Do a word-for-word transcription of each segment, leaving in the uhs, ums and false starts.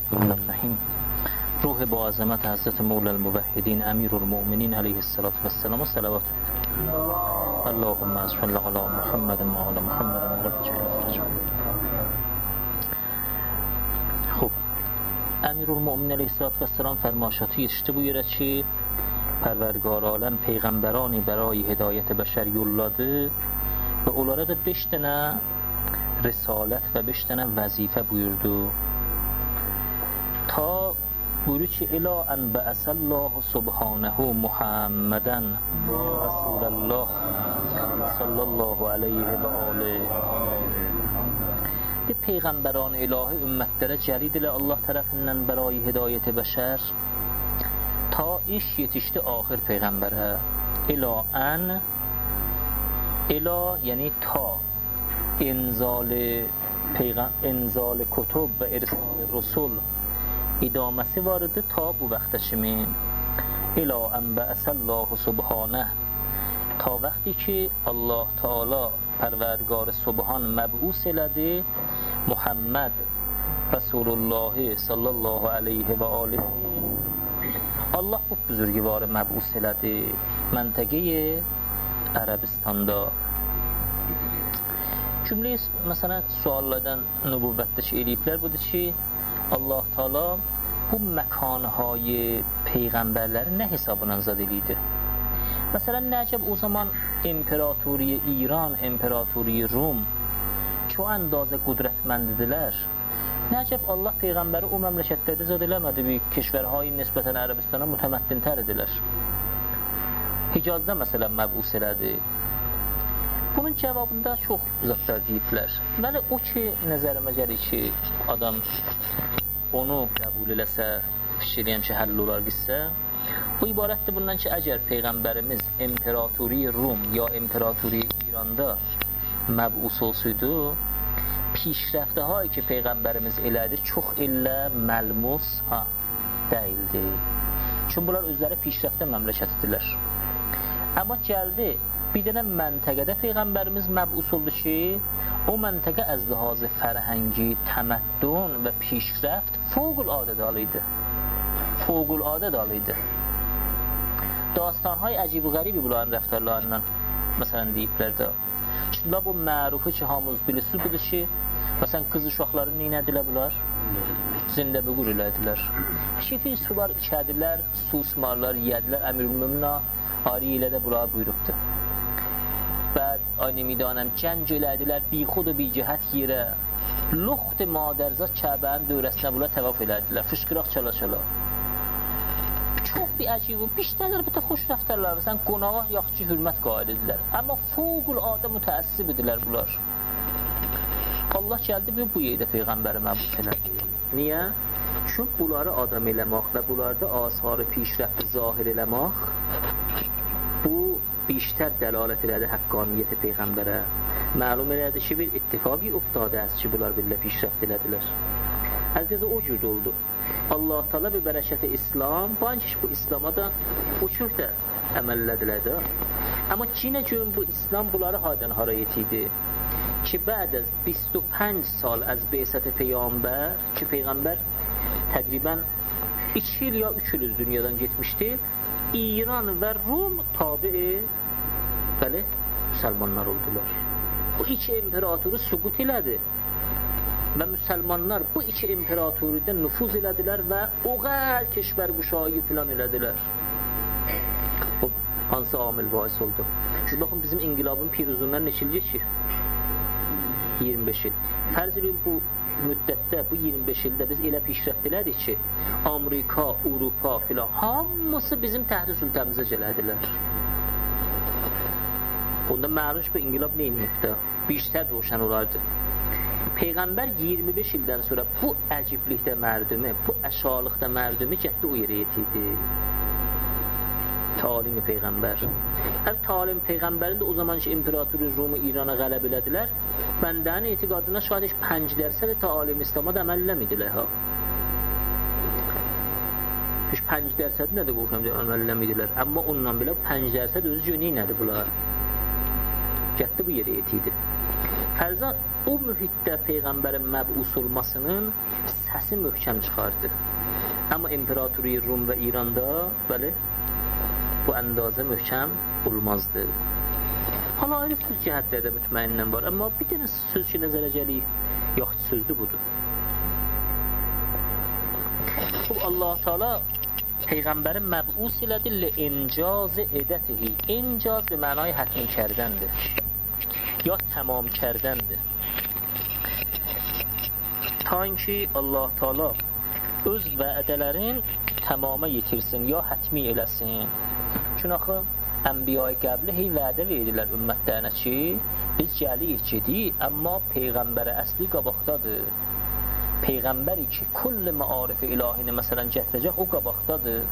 الرحیم. روح با عظمت حضرت مولا الموحدین امیر المؤمنین علیه الصلاة و السلام و صلوات. اللهم صل علی محمد و آل محمد و رب جل. خب امیر المؤمنین علیه الصلاة و السلام فرماشاتی yetişti bu yere ki Pərvergar aləm peyğəmbərani برای hidayət bəşər yolladı və onlara da beş dənə risalət və beş dənə vəzifə buyurdu. Ta buyurur ki ilə ən bəəsəllahu subhanəhu Muhammədən Rəsuləllah sallallahu aleyhi və aleyhi. De peyğəmbərani ilahi ümmətlərə cəlid ilə Allah tərəfindən برای hidayət bəşər ta iş yetişdi axir peyğəmbərə. İlə ən İlə yəni ta inzal peyğəm inzal kutub və irsal rusul idaməsi var idi ta bu vaxta kimi. İlə ən bəəsəllahu subhanə ta vaxti ki Allah Teala Pərvergar Subhan məb'us elədi Muhammed Resulullah sallallahu aleyhi və aleyhi. Allah bu buzurgivarı məb'us elədi məntəqəyə Ərəbistanda. Cümlə məsələn suallardan nübüvvətdəki eləyiblər budur ki Allah Teala bu məkanهای peyğəmbərləri nə hesabına zad eləydi? Məsələn nəcəb o zaman İmparatoriya İran, İmparatoriya Rum ki o əndazə qudrətməndidilər. Nəcəb Allah peyğəmbəri o məmləkətlərdə zad eləmədi, bir keşvərهای nisbətən Ərəbistana mütəməddintər idilər. Hicazda məsələn məb'us elədi. Bunun cavabında çox zatlar deyiblər. Bəli, o ki nəzərimə gəlir ki adam onu qəbul eləsə, fikirləyəm ki həll olar bilsə, bu ibarətdir bundan ki əgər peyğəmbərimiz İmparatoriya Rum ya İmparatoriya İranda məb'us olsaydı, پیشرفته هایی که پیغمبرimiz elədi çox illə məlmus ha deyildi. Çünki bunlar özləri پیشرفته məmləkətidirlər. Amma gəldi bir dənə məntəqədə peyğəmbərimiz məb'us oldu ki, o məntəqə az lihaz fərhəngi, təməddün və پیشرفت fövqəladə dalıydı. Fövqəladə dalıydı. Dastanهای عجیب و غریبی bunların rəftarlarından məsələn deyiblər də. Çünki bu mərufu ki hamımız bilirsiniz budur ki məsələn qız uşaqları neynədilər bunlar? Zində büqur elədilər. Şifir sular içədilər, su ısmarlar, yədilər. Əmir-ül-Mümna ari ilə də bunlar buyurubdur. Bəd aynı midanəm cənc elədilər, bixud و بیجهت yerə. Luxt madərzat Kəbənin dövrəsinə bunlar təvaf elədilər. Fışqıraq çala-çala. Çox bir əcib, bişdələr bir də xoş rəftarlar. Məsələn, qonağa yaxşı hürmət qaid edirlər. Amma fövqəladə mütəəssib edirlər bunlar. Allah gəldi bu, bu yerdə Peyğəmbəri məb'us elədi. Niyə? Çünki bunları adam eləmək və bunlarda asarı pişrəfti zahir eləmək bu بیشتر دلالت elədi haqqaniyyəti Peyğəmbərə. Məlum elədi ki, bir ittifaqi uftade است ki, bunlar billə pişrəft elədilər. Əzizə o cür oldu. Allah Teala bir bərəkəti İslam, bankış bu İslama da uçur da əməllədilər də. Amma Çinə gün bu İslam bunları haydan hara yetiydi. Ki بعد از بیست و پنج سال از بعثت پیامبر ki Peyğəmbər təqribən iki il ya üç il dünyadan getmişdi. İran və Rum tabi bəli müsəlmanlar oldular. Bu iki imperatoru süqut elədi. Və müsəlmanlar bu iki imperatoridən nüfuz elədilər və o qəl keşvər quşayı filan elədilər. O hansı amil bahis oldu? Siz baxın bizim inqilabın piruzundan neçə il geçir? iyirmi beş il. Fərz edin bu müddətdə, bu iyirmi beş ildə biz elə pişrəft elədik ki, Amerika, Avropa filan hamısı bizim təhti sultəmizə gələdilər. Bunda məruz bu inqilab neyniyibdə? Biştər roşən olardı. Peyğəmbər iyirmi beş ildən sonra bu əciblikdə mərdumi, bu əşalıqda mərdumi gətdi o yerə yetiydi. Talim-i Peyğəmbər. Hər talim Peyğəmbərin də o zamanki İmparatori Rumu İrana qələb elədilər. Bəndənin etiqadına şahid pənc dərsədə talim İslam'a da əməl eləmidilər ha. Heç pənc dərsədə nə də qorxam deyə əməl eləmidilər. Amma ondan belə pənc dərsədə özü cüney nədir bunlar? Gətdi bu yerə yetiydi. Fərzan o mühitdə Peyğəmbərin məbus olmasının səsi möhkəm çıxardı. Amma İmparatoriya Rum və İranda bəli, bu əndazə möhkəm olmazdı. Hala ayrı söz cəhətlərdə mütməyindən var, amma bir dənə söz ki, nəzərə gəlir, yaxşı sözdür budur. Bu, Allah Teala Peyğəmbərin məbus elədi li-incaz edətihi. İncaz bir mənayı hətmi kərdəndir. Ya tamam kərdəndir. Ta ki Allah Teala öz vədələrin tamama yetirsin, ya hətmi eləsin. Çünki axı Ənbiya-i qəbli hey vədə verirlər ümmətlərinə ki, biz gəliyik gedik, amma Peyğəmbərə əsli qabaqdadır. Peyğəmbəri ki, kulli məarif-i ilahini məsələn gətirəcək, o qabaqdadır.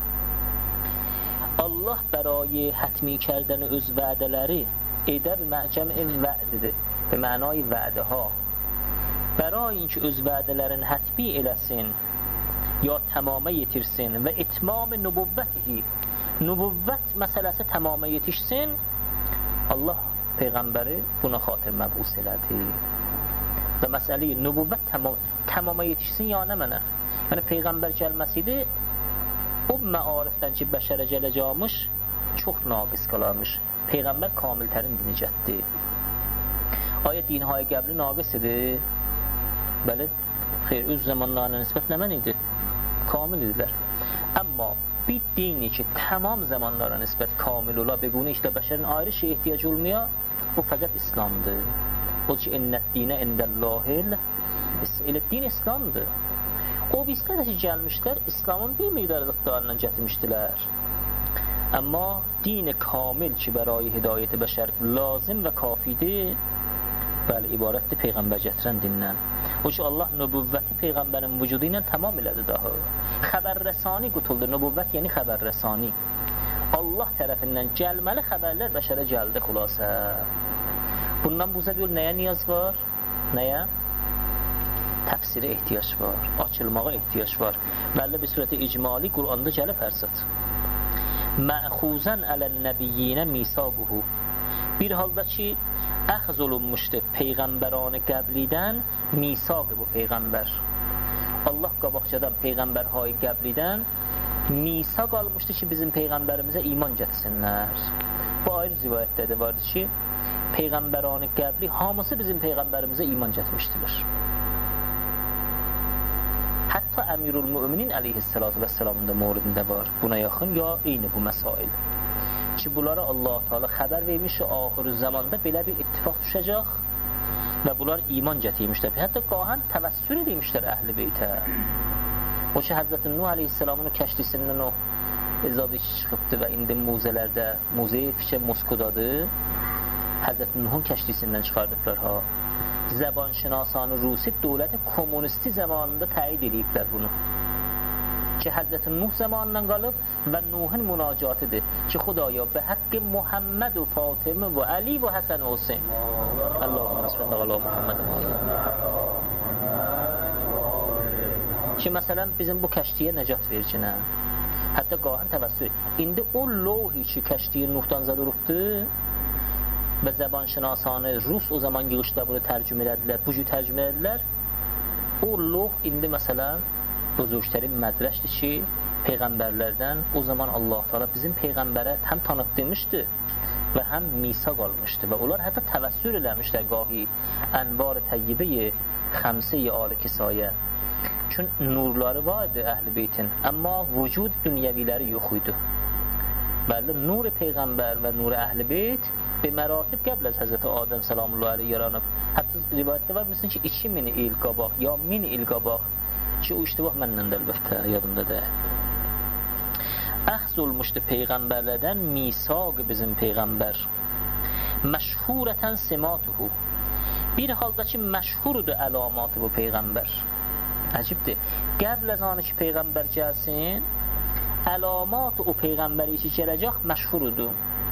Allah bərayi hətmi kərdəni öz vədələri edə bir məcəmin vədidir, bir mənayı vədəha. Bərayi ki, öz vədələrin hətmi eləsin, ya tamama yetirsin və itmam nübüvvətihi, nübüvvət məsələsi tamama yetişsin, Allah Peyğəmbəri buna xatir məbus elədi. Və məsələyi nübüvvət tamam, tamama yetişsin ya nə mənə? Yəni Peyğəmbər gəlməsiydi, o məarifdən ki, bəşərə gələcəkmiş, çox naqis qalarmış. Peyğəmbər kamiltərin dinicətdir. Aya dinhaya qəbli naqis idi? Bəli, xeyr, öz zamanlarına nisbət nə mən idi? Kamil idilər. Amma bir dini ki, tamam zamanlara nisbət kamil ola, bequni işdə bəşərin ayrı şey ehtiyac olmaya, bu fəqət İslamdır. O ki, innət dinə indəllahil, elə din İslamdır. O bizdə də ki, gəlmişlər, İslamın bir miqdar rıqdarından gətirmişdilər. Amma dini kamil ki, bərayi hidayəti bəşər lazım və kafidir, bəli, ibarətdir Peyğəmbər gətirən dindən. O ki, Allah nübüvvəti Peyğəmbərin vücudu ilə tamam elədi daha. Xəbər-rəsani qutuldu, nübüvvət yəni xəbər-rəsani. Allah tərəfindən gəlməli xəbərlər bəşərə gəldi xülasə. Bundan bu zəd yol nəyə niyaz var? Nəyə? Təfsirə ehtiyac var, açılmağa ehtiyac var. Bəli, bir surəti icmali Qur'anda gəlib hər zət. Məxuzən ələn-nəbiyyinə misaquhu. Bir halda ki, əxz olunmuşdur Peyğəmbəranı qəblidən misaqı bu Peyğəmbər. Allah qabaqcadan Peyğəmbərhayı qəblidən misaq almışdı ki, bizim Peyğəmbərimizə iman gətirsinlər. Bu ayrı rivayətdə də vardı ki, Peyğəmbəranı qəbli hamısı bizim Peyğəmbərimizə iman gətirmişdiler. Hətta Əmirul Müminin əleyhissalatu vəssalamın da mövridində var. Buna yaxın ya eyni bu məsail. Ki, bunlara Allah Teala xəbər vermiş ki, axırı zamanda belə bir ittifaq düşəcək və bunlar iman gətirmişlər. Hətta qahən təvəssül edilmişlər əhl-i beytə. O ki, Həzrəti Nuh əleyhissalamın kəştisindən o ezadı çıxıbdı və indi muzələrdə, muzeyi fikə Moskodadır. Həzrəti Nuhun kəştisindən çıxardıblar ha. Zəbanşınasanı Rusi dövləti kommunisti zamanında təyid ediblər bunu. Ki, Həzrəti Nuh zamanından qalıb və Nuhun münacatıdır. Ki, Xudaya, bə həqqi Muhammed və Fatimə və Əli və Həsən olsun. Allahümme rəsvəllə Allah Muhammed. Ki, məsələn, bizim bu kəştiyə nəcat vercinə. Hətta qahın təvəssül. İndi o lohi ki, kəştiyi Nuhdan zəd olubdur və zəbanşınasanı Rus o zaman yığışda bunu tərcüm edədilər, bu cür tərcüm edədilər. O loh indi məsələn buzurştərin mədrəşdir ki, Peyğəmbərlərdən o zaman Allah Teala bizim Peyğəmbərə həm tanıtdırmışdı və həm misaq almışdı və onlar hətta təvəssül eləmişlər qahi ənvar-ı təyyibəyi xəmsə-i ali kisayə. Çünki nurları vardı əhl-i beytin, amma vücud dünyəviləri yox idi. Bəli, nur-i Peyğəmbər və nur-i əhl-i beyt bir məratib qəbl az Həzrəti Adəm salamullah aleyh yaranıb. Hətta rivayətdə var, bilsin ki, iki min il qabaq, ya min il qabaq ki, o iştibah məndən də əlbəttə, yadımda deyil. Əxz olmuşdu Peyğəmbərlərdən misaq bizim Peyğəmbər. Məşhurətən simatuhu. Bir halda ki, məşhurdur əlamatı bu Peyğəmbər. Əcibdir. Qəbl az anı ki, Peyğəmbər gəlsin, əlamat o Peyğəmbəri ki, gələcək məşhurdur.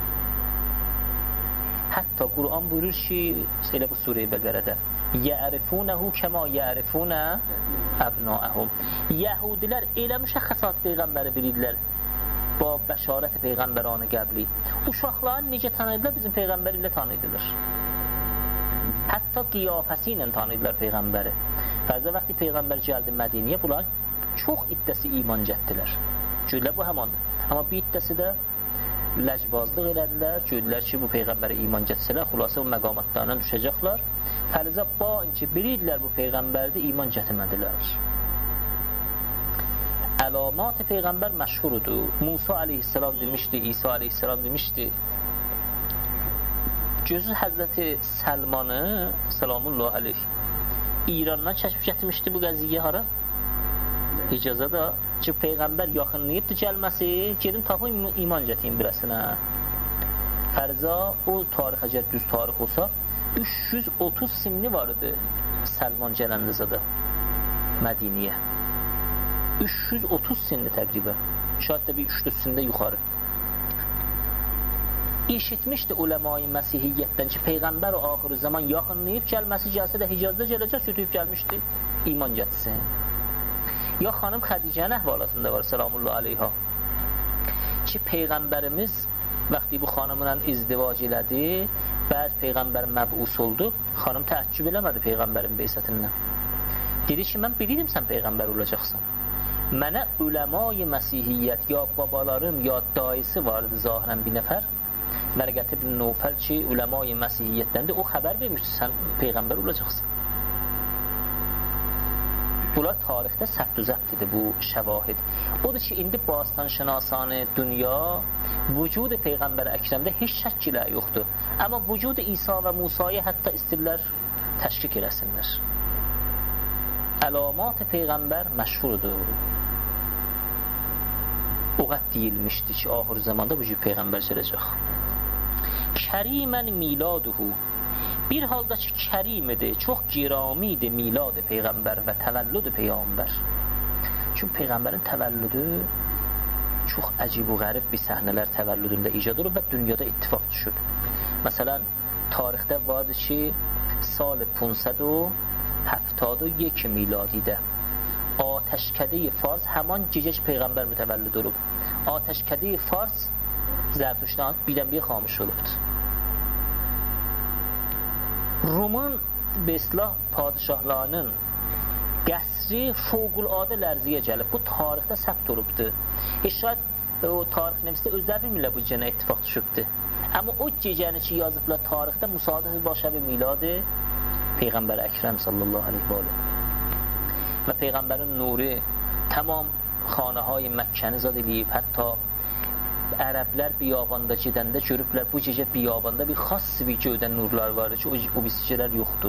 Hətta Qur'an buyurur ki, elə bu Surə-i Bəqərədə yərifunəhu kəma yərifunə əbnaəhum. Yəhudilər elə müşəxxəsat Peyğəmbəri bilirlər ba bəşarət Peyğəmbəranı qəbli. Uşaqların necə tanıydılar, bizim Peyğəmbəri ilə tanıydılar. Hatta qiyafəsi ilə tanıydılar Peyğəmbəri. Fərzə vaxtı Peyğəmbər gəldi Mədiniyə, bunlar çox iddəsi iman gətirdilər. Gördülər bu həmandır. Amma bir iddəsi də ləcbazlıq elədilər. Gördülər ki, bu Peyğəmbərə iman gətirsələr, xülasə o məqamatlarından düşəcəklər. Fərzə bain ki, bilirdilər bu Peyğəmbərdə iman gətirmədilər. Əlamat Peyğəmbər məşhurudur. Musa aleyhisselam demişdi, İsa aleyhisselam demişdi. Gözü Həzrəti Səlmanı, salamullah aleyh, İrandan kəşf gətirmişdi bu qəziyyə hara? Hicazə da ki, Peyğəmbər yaxınlayıbdır gəlməsi, gedim tapım iman gətirim birəsinə. Fərza, o tarix əgər düz tarix olsa, üç yüz otuz sinni var idi Səlman gələndə zədə Mədiniyə. üç yüz otuz sinni təqribən. Şayət də bir üç dörd sində yuxarı. İşitmişdi uləma-i Məsihiyyətdən ki, Peyğəmbər o axırı zaman yaxınlayıb gəlməsi gəlsə də Hicazda gələcək, götürüb gəlmişdi, iman gətirsin. Ya xanım Xədicənin əhvalatında var, salamullah aleyha, ki, Peyğəmbərimiz vaxtı bu xanımla izdivac elədi, bəzi Peyğəmbər məbus oldu, xanım təəccüb eləmədi Peyğəmbərin beysətindən. Dedi ki, mən bilirdim sən Peyğəmbər olacaqsan. Mənə uləma-i Məsihiyyət, ya babalarım, ya daisi vardı zahirən bir nəfər, Mərqət ibn Nufəl ki, uləma-i Məsihiyyətdəndir, o xəbər vermişdi, sən Peyğəmbər olacaqsın. Bunlar tarixdə səbt-ü zəbtidir bu şəvahid. Odur ki, indi bastan-şənasanı dünya vücud-i Peyğəmbər Əkrəmdə heç şək ilə yoxdur. Amma vücud-i İsa və Musa'yı hətta istirlər təşkik eləsinlər. Əlamat Peyğəmbər məşhurdur. O qəd deyilmişdi ki, ahir zamanda bu cür Peyğəmbər gələcək. Kərimən miladuhu, bir halda ki, kərimidir, çox giramidir milad Peyğəmbər və təvəllüd Peyğəmbər. Çünki Peyğəmbərin təvəllüdü çox əcib və qərib bir səhnələr təvəllüdündə icad olub və dünyada ittifaq düşüb. Məsələn, tarixdə vardır ki, sal پانصد و هفتاد و یک miladidə Atəşkədə-i Fars həman gecə Peyğəmbər mütəvəllid olub. Atəşkədə-i Fars Zərtuşdan birdən bir xamış olubdur. Rumun beslah padişahlarının qəsri fövqüladə lərziyə gəlib. Bu tarixdə səbt olubdur. Heç şayət o tarix nəfsdə özləri bilmirlər bu gecənə ittifaq düşübdür. Amma o gecəni ki, yazıblar tarixdə müsadif başa bir miladı Peyğəmbər Əkrəm sallallahu aleyhi və aleyhi və Peyğəmbərin nuri tamam xanəhay Məkkəni zad eləyib. Hətta ərəblər biyabanda gedəndə görüblər bu gecə biyabanda bir xas bir göydən nurlar var ki, o birisi gecələr yoxdur.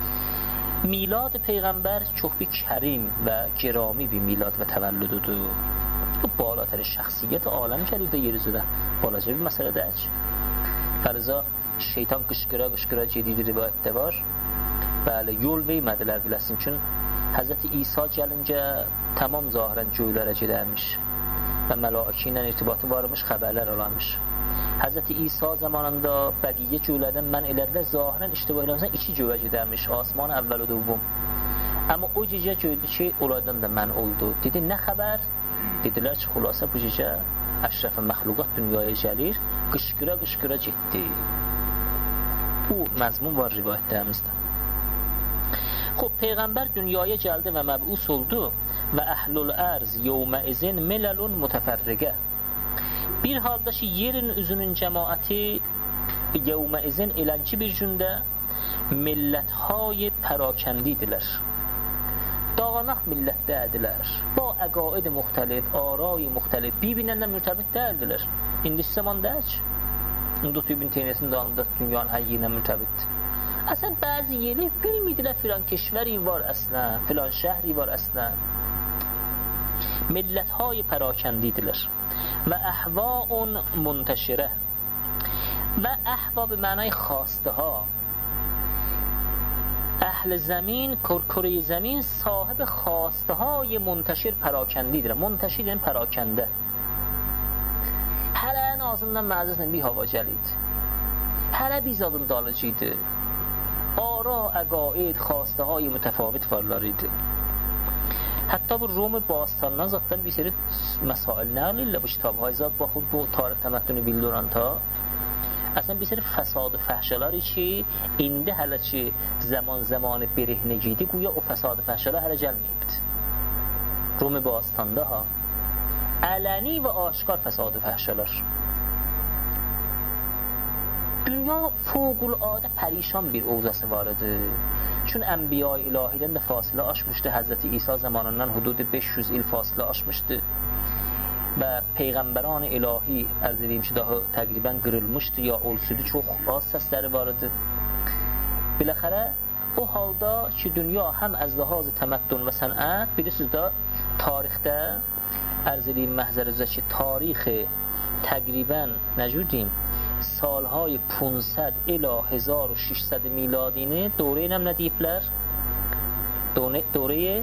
Milad Peyğəmbər çox bir kərim və girami bir milad və təvəllüdüdür. Bu balatər şəxsiyyət aləm gəlirdə yer üzrə. Balaca bir məsələdək. Fərza şeytan qışqıra qışqıra gedirdi rivayətdə var. Bəli, yol vermədilər biləsin ki, Həzrəti İsa gəlincə tamam zahirən göylərə gedərmiş və mələiki ilə irtibatı varmış, xəbərlər alarmış. Həzrəti İsa zamanında bəqiyyə göylərdən mən elədilər, zahirən iştiba eləməsən iki göyə gedərmiş, asman əvvəl o duvvum. Amma o gecə gördü ki, onlardan da mən oldu. Dedi, nə xəbər? Dedilər ki, xülasə bu gecə əşrəf-i məxluqat dünyaya gəlir, qışqıra qışqıra getdi. Bu məzmun var rivayətlərimizdə. Xub, Peyğəmbər dünyaya gəldi və məbus oldu və əhlul ərz yevmə izin meləlun mütəfərriqə. Bir halda ki, yerin üzünün cəmaəti yevmə izin elənki bir gündə milləthay pərakəndidilər. Dağanaq millətdədirlər. Ba əqaid müxtəlif, aray müxtəlif, bir-birinlə mürtəbit dəyildilər. İndi zamandayıq. İndi İbn Teymiyyətin dalında dünyanın hər yerinə mürtəbitdir. Əsən bəzi yeri bilmirdilər filan keşvəri var əslən, filan şəhri var əslən. Milləthay pərakəndidilər. Və əhvaun müntəşirə. Və əhva bir mənay xastəha. Əhl-i zəmin, kürküri zəmin sahib xastəhay müntəşir pərakəndidir. Müntəşir yəni pərakəndə. Hələ ən azından məzəzlə bir hava gəlid. Hələ bir zadın dalıcı idi. Ara, əqaid, xastəhay mütəfavit varlar idi. Hətta bu Rum bastandan zatdan bir seri məsail nəql ilə bu kitabhay zat baxıb bu tarix təməddünü bildirən ta Əslən bir sürü fəsad və fəhşələr ki, indi hələ ki zaman zamanı biriknə idi, güya o fəsad və fəhşələr hələ gəlməyibdi. Rumi Bastanda ha, ələni və aşkar fəsad və fəhşələr. Dünya fövqəladə pərişan bir ovzası var idi. Çün Ənbiya-i İlahidən də fasilə aşmışdı. Həzrəti İsa zamanından hududu beş yüz il fasilə aşmışdı. Və Peyğəmbəran-ı İlahi ərz edeyim ki, daha təqribən qırılmışdı ya olsuydu, çox az səsləri var idi. Biləxərə, o halda ki, dünya həm əz-ləhaz-ı təməddün və sənət, bilirsiniz də, tarixdə ərz edeyim məhzərizə ki, tarixi təqribən, necür deyim, salهای پانصد الی هزار و ششصد میلادینی دوره اینم ندیبler دوره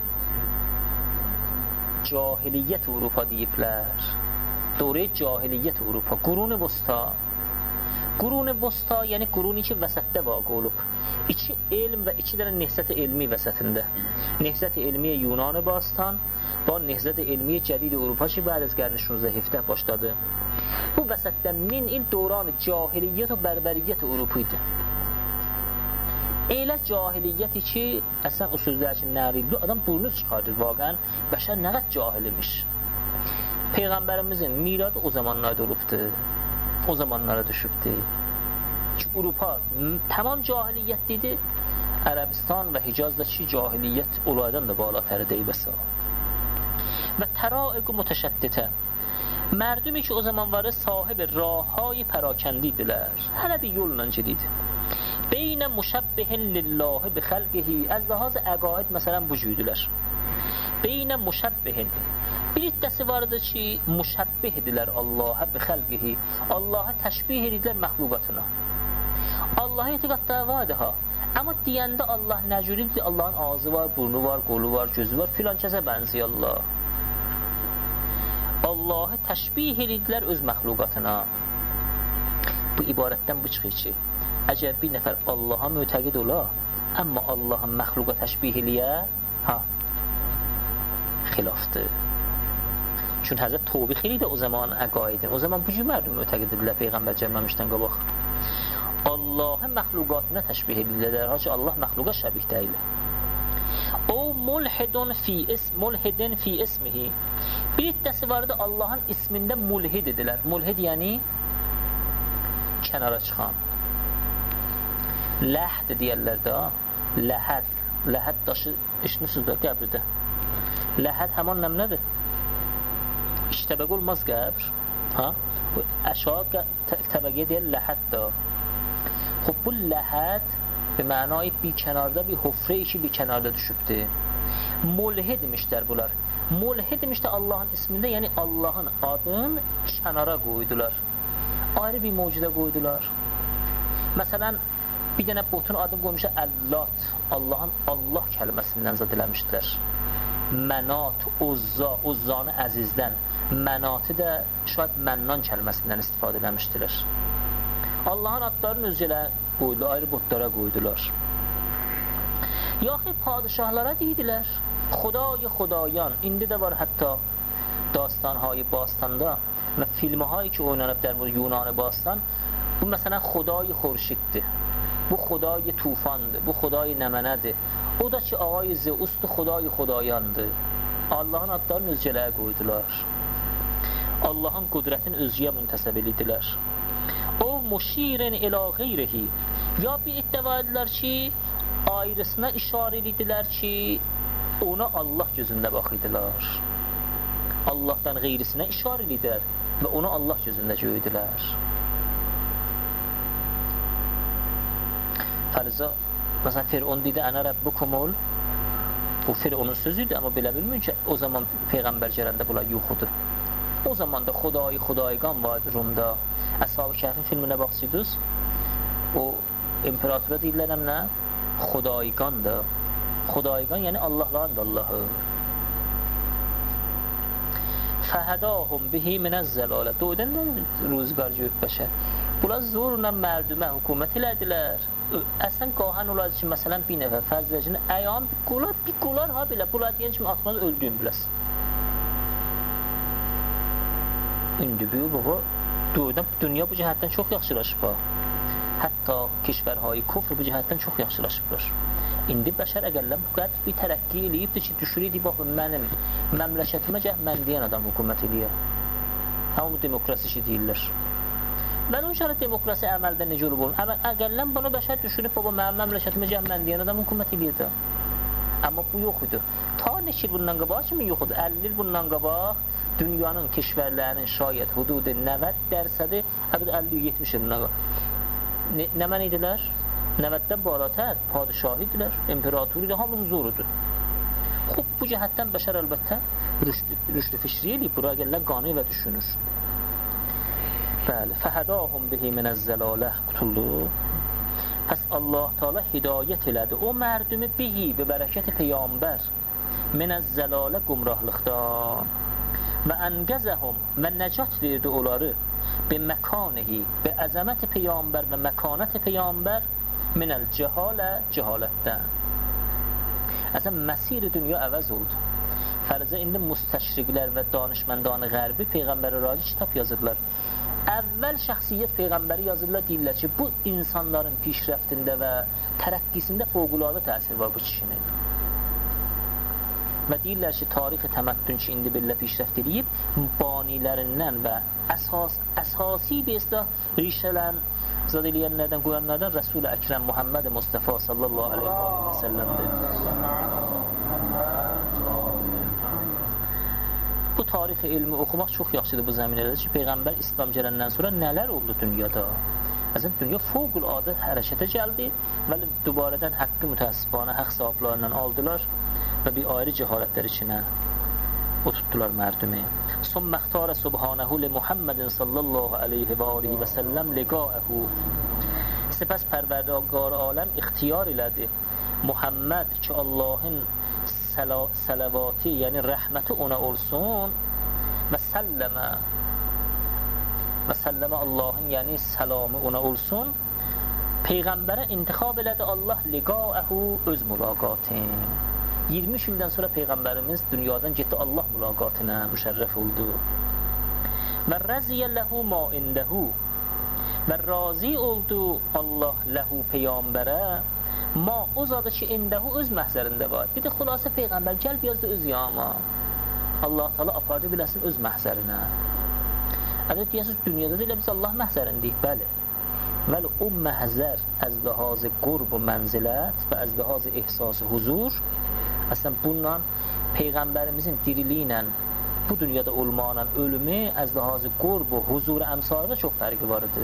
جاهلیت اروپا دیبler دوره جاهلیت اروپا قرون وسطا قرون وسطا yəni quruni ki vəsətdə vaqe olub iki elm və iki dənə nehzət-i elmi vəsətində nehzət-i elmiyə Yunan-ı Bastan və nehzət-i elmiyə Cədid-i Avropa ki bəd az qarni şonzdə həftə başladı. Bu vəsətdə min il dövran cahiliyyət və bərbəriyyət Avropa idi. Elə cahiliyyəti ki, əslən o sözlər ki, nərildi, adam burnu çıxardır vaqən, bəşər nə qədər cahil imiş. Peyğəmbərimizin miladı o zamanlarda olubdu, o zamanlara düşübdü. Ki, Avropa tamam cahiliyyət idi, Ərəbistan və Hicazda ki, cahiliyyət olaydan da balatər deybəsə. Və təraiq-ı mütəşədditə mردمی که o zamanları sahib راههای پراکندی دلر hələ bir yolla gedid. Beynə müşəbbihin lillahi bi xəlqihi az ləhaz əqaid məsələn bu cüydülər. Beynə müşəbbihin bir iddəsi vardı ki, müşəbbihdirlər Allah'a bi xəlqihi Allah'a təşbih edirlər məxluqatına. Allah'a etiqadda vardı ha. Amma deyəndə Allah nəcüridir, Allahın ağzı var, burnu var, qolu var, gözü var, filan kəsə bənziyor Allah. Allah'ı təşbih edirlər öz məxluqatına. Bu ibarətdən bu çıxır ki, əgər bir nəfər Allah'a mütəqid ola, amma Allah'ın məxluqa təşbih eləyə, ha, xilafdır. Çünki Həzrət Tobi xeyli də o zaman əqaidin, o zaman bu cür mərdum mütəqid edirlər Peyğəmbər gəlməmişdən qabaq. Allah'ın məxluqatına təşbih edirlər, ha ki, Allah məxluqa şəbih deyil. O mulhidun fi ism, mulhidin fi ismihi. Bir iddəsi vardı Allah'ın ismində mulhid edilər. Mulhid yəni kənara çıxan. Ləhd deyərlər də, ləhəd, ləhəd daşı işinirsiniz də qəbirdə. Ləhəd həman nəmnədir? İki təbəq olmaz qəbr. Ha? Əşağı təbəqə deyər ləhəd də. Xub bu ləhəd به معنای بی کنارda bir hofre ki bir kenarda düşübdü. Mulhid demişler bunlar. Mulhid demişler Allah'ın isminde, yani Allah'ın adını kenara koydular. Ayrı bir mucize koydular. Mesela bir tane botun adını koymuşlar Allat. Allah'ın Allah kelimesinden zadilemişler. Menat, Uzza, Uzza'nı əzizdən. Menatı da şayet Mennan kelimesinden istifade eləmişdiler. Allah'ın adlarını özcələ qoydular, ayrı botlara qoydular. Yaxı padişahlara deyidilər, Xudayı Xudayan, indi də var hətta dastanهای Bastanda və filmhایی ki oynanıb در مورد Yunan-ı Bastan, bu məsələn Xudayı Xurşiddir, bu Xudayı Tufandır, bu Xudayı Nəmənədir, o da ki ağay Zeusdur, Xudayı Xudayandır. Allah'ın adlarını özcələrə qoydular. Allah'ın qudrətini özcəyə müntəsəb edildilər. O müşirin ilə qeyrihi, ya bir iddia edilər ki ayrısına işarə edildilər ki ona Allah gözündə baxırdılar. Allah'tan qeyrisinə işarə edilər və onu Allah gözündə gördülər. Fərzə məsələn Firon dedi ənə Rabbukumul, bu Fironun sözüydü, amma belə bilmiyor ki o zaman Peyğəmbər gələndə bunlar yoxudur. O zaman da Xudayı Xudayqan vardı Rumda. Əshab-ı Kəhfin filminə baxsıydınız, o imperatora deyirlər nə? Xudayqandır. Xudayqan yəni Allahların da Allahı. Fəhədahum bihi minəz-zəlalə. Doğrudan da ruzqar görüb bəşər. Bunlar zorla mərdumə hökumət elədilər. Əslən qahan olardı ki, məsələn bir nəfər fəzləcini əyam bir qolar, bir qolar ha belə. Bunlar deyən kimi atmaz öldüyüm biləsin. İndi bu baba دویدن dünya bu cəhətdən çox yaxşılaşıb. Hətta kişvərhay kufr bu cəhətdən çox yaxşılaşıblar. İndi bəşər əgərlən bu qədər bir tərəqqi eləyibdir ki, düşürüydü, baxın, mənim məmləkətimə gəh mən deyən adam hökumət eləyər. Amma bu demokrasi işi deyirlər. Mən o şərə demokrasi əməldə necə olub olun? Əgərlən bunu bəşər düşürüb, baba, mənim məmləkətimə gəh mən deyən adam hökumət eləyər. Amma bu yox idi. Ta neçə il bundan qabaq kimi yox idi? əlli il bundan qabaq dünyanın keşvərlərinin şayət hududu nəvət dərsədi, hətta əlli yetmiş il bundan qabaq. Nə mən idilər? Nəvətdən balatər, padişahı idilər, imperator idi, hamısı zor idi. Xub, bu cəhətdən bəşər əlbəttə rüşd-i fikri eləyib, bura gəllər qani və düşünür. Bəli, fəhədahum bihi minəz-zəlalə qutuldu. Pəs Allah Teala hidayət elədi. O mərdumi bihi, bi bərəkəti Peyyambər, minəz-zəlalə qumrahlıqdan və əngəzəhum və nəcat verdi onları bi məkanihi, bi əzəməti Peyyambər və məkanəti Peyyambər minəl cəhalə, cəhalətdən. Əsən, məsir dünya əvəz oldu. Fərzə, indi müstəşriqlər və danışməndanı qərbi Peyğəmbəri raci kitab yazırlar. Əvvəl şəxsiyyət Peyğəmbəri yazırlar, deyirlər ki, bu insanların pişrəftində və tərəqqisində fövqəladə təsir var bu kişinin. Və deyirlər ki, tarixi təməddün ki, indi belə pişrəft edib, banilərindən və əsas, əsasi bir islah rişələn zad eləyənlərdən, qoyanlardan Rəsul-i Əkrəm Muhammed Mustafa sallallahu aleyhi və səlləmdir. Bu tarixi ilmi oxumaq çox yaxşıdır bu zəminədə ki, Peyğəmbər İslam gələndən sonra nələr oldu dünyada? Əzən, dünya fövqəladə hərəkətə gəldi və dubarədən haqqı mütəəssifانə haqq sahiblərindən aldılar və bir ayrı cəhalətlər içinə oturtdular mərdumi. Son məxtarə subhanəhu li Muhammedin sallallahu aleyhi və alihi və səlləm liqaəhu. Səpəs pərvərdigar aləm ixtiyar elədi Muhammed ki, Allahın səlavati, yəni rəhməti ona olsun və səlləmə və səlləmə Allahın, yəni səlamı ona olsun. Peyğəmbərə intixab elədi Allah liqaəhu, öz mülaqatin. iyirmi üç ildən sonra Peyğəmbərimiz dünyadan getdi, Allah mülaqatına müşərrəf oldu. Və rəziyə ləhu ma indəhu, və razi oldu Allah ləhu Peyğəmbərə ma o zadı ki, indəhu öz məhzərində var. Bir də xülasə Peyğəmbər gəl bir yazdı öz yama. Allah Teala apardı biləsin öz məhzərinə. Əgər deyəsiniz, dünyada deyil, biz Allah məhzərindəyik, bəli. Vəli o məhzər əzdəhazı qurb mənzilət və əzdəhazı ihsası huzur, əslən, bundan Peyğəmbərimizin diriliyi ilə bu dünyada olmaqla ölümü əzdəhazı qurb və huzur əmsalında çox fərqi var idi.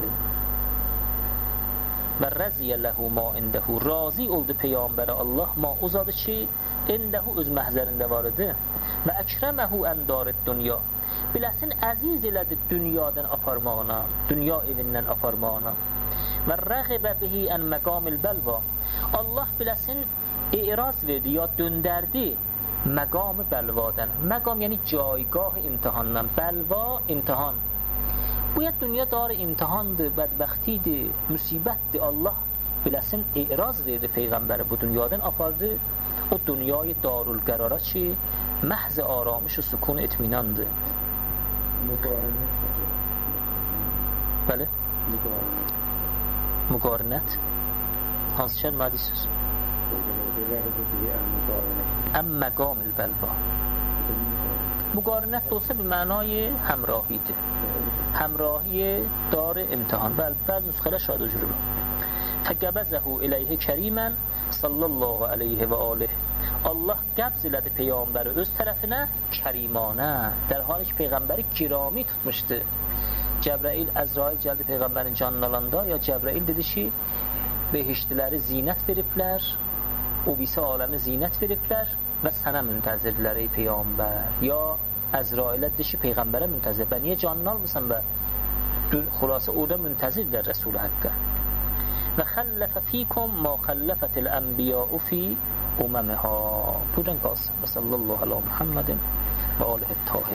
Və rəziyə ləhu ma indəhu, razi oldu Peyğəmbərə Allah ma uzadı ki, indəhu öz məhzərində var idi. Və əkrəməhu əndarid dünya, biləsin əziz elədi dünyadan aparmağına, dünya evindən aparmağına. Və rəğibə bihi ən məqamil bəlva, Allah biləsin İraz verdi ya döndərdi məqamı bəlvadan. Məqam yəni caygah imtihandan. Bəlva imtihan. Bu ya dünya darı imtihandır, bədbəxtidir, müsibətdir. Allah biləsin İraz verdi Peyğəmbəri bu dünyadan apardı. O dünyayı darul qərara ki, məhz aramış və sükun etminandır. Bəli? Müqarinət. Hansı kəlmə deyirsiz? Əm məqamil bəlva. Müqarinət olsa bir mənayı həmrahidir. Həmrahi dar imtihan. Bəli, bəzi nüsxələr şahid ucurur. Fəqəbəzəhu iləyhi kərimən sallallahu aleyhi və aleyh. Allah qəbz elədi Peyğəmbəri öz tərəfinə kərimanə. در حالی ki, Peyğəmbəri kirami tutmuşdu. Cəbrail, Əzrail gəldi Peyğəmbərin canını alanda, ya Cəbrail dedi ki, behiştiləri zinət veriblər, o birisi aləmi zinət veriblər və sənə müntəzirdirlər ey Peyğəmbər. Ya Əzrailə dedi ki, Peyğəmbərə müntəzir. Bə niyə canını almısan bə? Xülasə orada müntəzirdirlər Rəsul-i Həqqə. Və xəlləfə fikum ma xəlləfətil ənbiyəu fi uməmihə. Buradan qalsın. Və sallallahu aleyhi Muhammedin və alihi tahir.